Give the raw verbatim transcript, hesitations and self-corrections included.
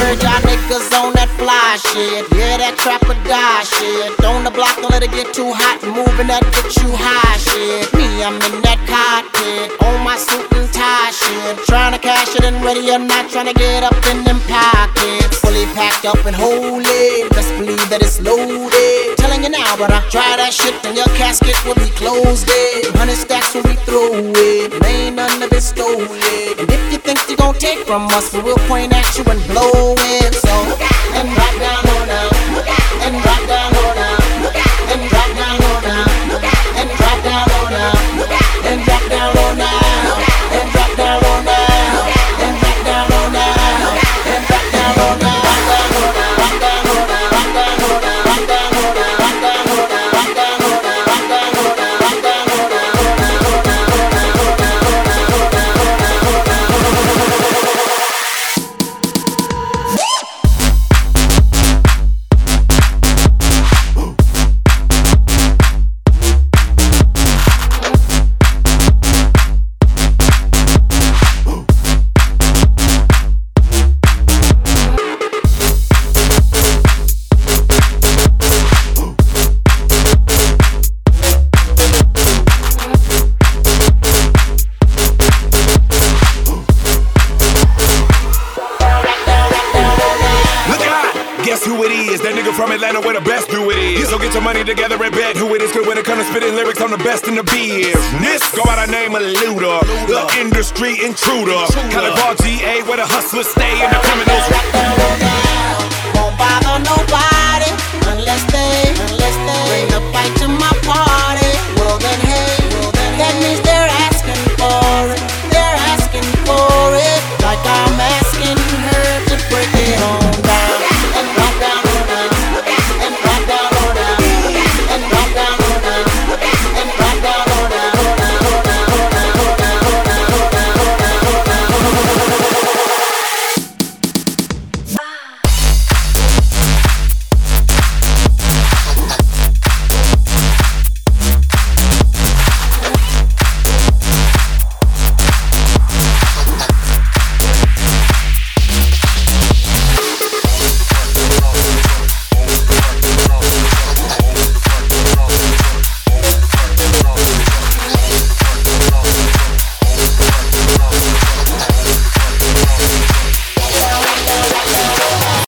heard y'all niggas on that fly shit. Yeah, that trap or die shit. On the block, don't let it get too hot. Moving that get you high shit. Me, I'm in that cockpit, on my suit and tie shit. Trying to cash it and ready or not, trying to get up in them pockets. Fully packed up and holy, best believe that it's loaded. Telling you now, brother, try that shit and your casket will be closed. Hundred stacks when we throw it, and ain't none of it stolen. And if you think you gon' take from us, we will point at you and blow it. So, and drop down on them, and drop down on them, and drop down on them, and drop down on them, and drop down on them, and drop down on them, and drop down on them, and drop down on them. Together and bet who it is good when it comes to spitting lyrics. I'm the best in the business. Go by the name of Luda, the industry intruder. Calibar G A where the hustlers stay and the criminals